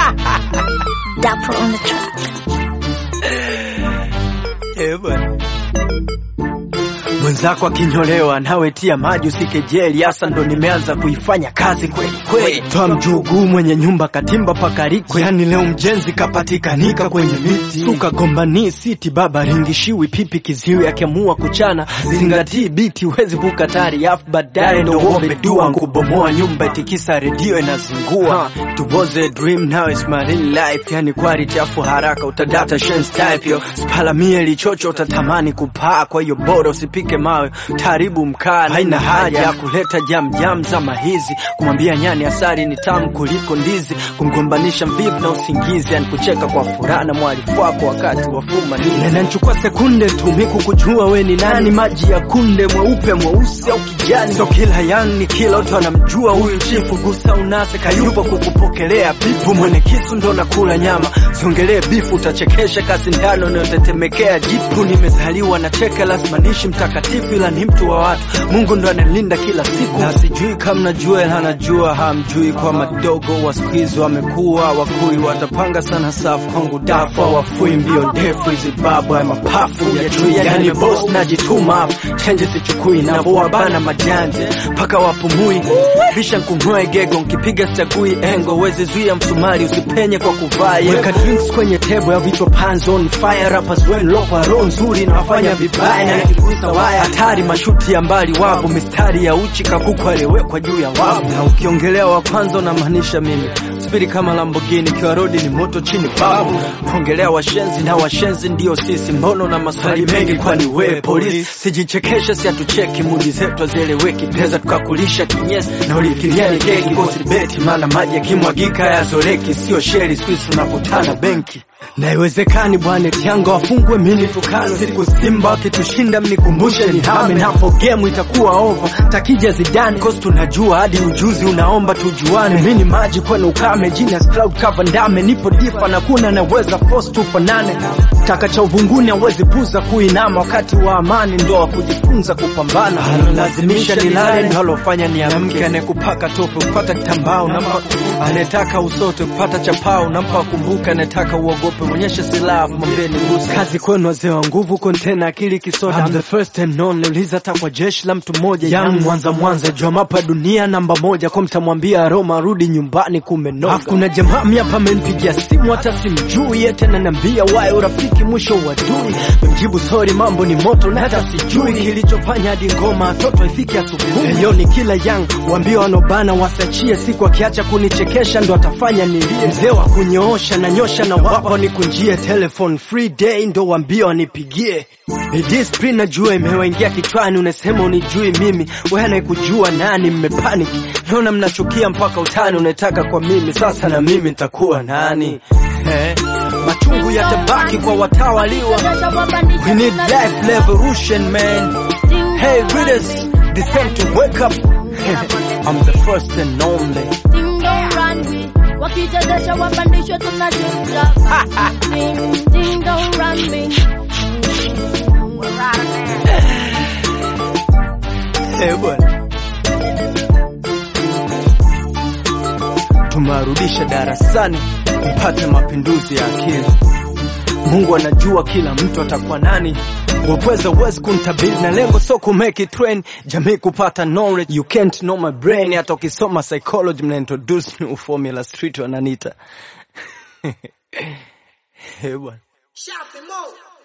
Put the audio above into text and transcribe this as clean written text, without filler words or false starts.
Dapper on the track. Mwenzako akinyolewa nawe tia maji usikejeli, hasa ndo nimeanza kuifanya kazi kweli kweli. Toa mjugu mwenye nyumba katimba pakarikwe, yani leo mjenzi kapatikanika kwenye miti. Suka gombani siti baba ringishiwi pipi kiziwi, akiamua kuchana zingatii biti uwezi vuka tari afu baadaye ndo uombe dua kubomoa nyumba itikisa redio inazingua. It was a dream, now it's my real life, yani quality afu haraka utadata shen's type yo. Spalamie lichocho utatamani kupaa, kwa hiyo bora usipike mawe taribu mkala. Haina haja ya kuleta jam zama hizi, kumwambia nyani asari ni tamu kuliko ndizi, kumgombanisha mvivu na usingizi, yani kucheka kwa furaha na mwalifu wako wakati wa fuma nini. Inachukua sekunde tu miku kujua we ni nani, maji ya kunde mweupe mweusi au kijani. So kila yani kila mtu anamjua huyu chifu, gusa unase kayupo kukupokelea bifu. Mwene kisu ndo nakula nyama, siongelee bifu utachekesha kasi ndano neotetemekea jipu. Nimezaliwa na cheka lazimanishi mtakatifu, ila ni mtu wa watu, Mungu ndo analinda kila siku. Na sijui kama najua ila anajua hamjui, kwa madogo wa squeeze wamekuwa wakui, watapanga sana safu kwangu dafa wafui mbio ndefu hizi babu ya mapafu ya chui. Yani boss najituma change sichukui na wabana majanje paka wapumui, kisha nkumwe gego nkipiga chagui engo, wezi zuia msumari usipenye kwa kuvaa. Weka drinks kwenye table ya vichwa pans on fire, rappers when lopa roho nzuri na wafanya vibaya, na kikusa waya hatari mashuti ya mbali wapo, mistari ya uchi kakuku alewekwa juu ya wapo. Na ukiongelea wa kwanza unamaanisha mimi, spiri kama Lamborghini kiwa rodi ni moto chini babu. Ongelea washenzi na washenzi ndio sisi, mbono na maswali mengi kwani we polisi. Sijichekesha si atucheki mudi zetu azieleweki, peza tukakulisha kinyesi na ulifikiria ni keki. Kosi beti maana maji ya kimwagika ya zoreki, sio sheri squeeze unakutana benki. Na iwezekani bwane tianga wafungwe mini tukano, siku Simba wakitushinda mnikumbushe ni hame, na hapo game itakuwa over takija Zidane. Cause tunajua hadi ujuzi unaomba tujuane, mini maji kwenu ukame genius cloud cover ndame, nipo difa na kuna naweza force tufanane. Taka cha uvunguni hawezi puza kuinama, wakati wa amani ndo wa kujifunza kupambana. Analazimisha nilale ndo alofanya niamke, anekupaka tope kupata kitambao nampa, anetaka usote kupata chapao nampa, kumbuka anetaka uogope monyesha silaha mwambeni nguzi. Kazi kwenu wazee wa nguvu kontena akili kisoda, I'm the first and only, uliza takwa jeshi la mtu mmoja. Young mwanza jua mapa dunia namba moja, kwa mtamwambia Roma rudi nyumbani kumenoga. Afu kuna jamaa miapa amenipigia simu hata simjui, yete ananiambia wae urafiki mwisho wadui. Mjibu sorry mambo ni moto na hata sijui kilichofanya hadi ngoma toto ifiki asubuhi. Leo ni kila young waambia wanobana wasachie, siku akiacha kunichekesha ndo atafanya nilie. Mzee wa kunyoosha na nyosha na wapa nikunjie, telephone free day ndo waambia wanipigie. Discipline najua imewaingia kichwani, unasema unijui mimi, wewe anayekujua nani? Mmepanic naona mnachukia mpaka utani, unataka kwa mimi sasa na mimi nitakuwa nani? Machungu yatabaki kwa watawaliwa. We need life revolution man. Hey readers, it's time to wake up. I'm the first and only. Wakijadesha wapandishwe tunajinja. Ding don't run me. Tumarudisha darasani mpate mapinduzi ya akili. Mungu anajua kila mtu atakuwa nani, wapweza uwezi kuntabili na lengo so kumake it train. Jamii kupata knowledge, you can't know my brain. Hata ukisoma psychology mna introduce new formula street wananita. Hey bwana.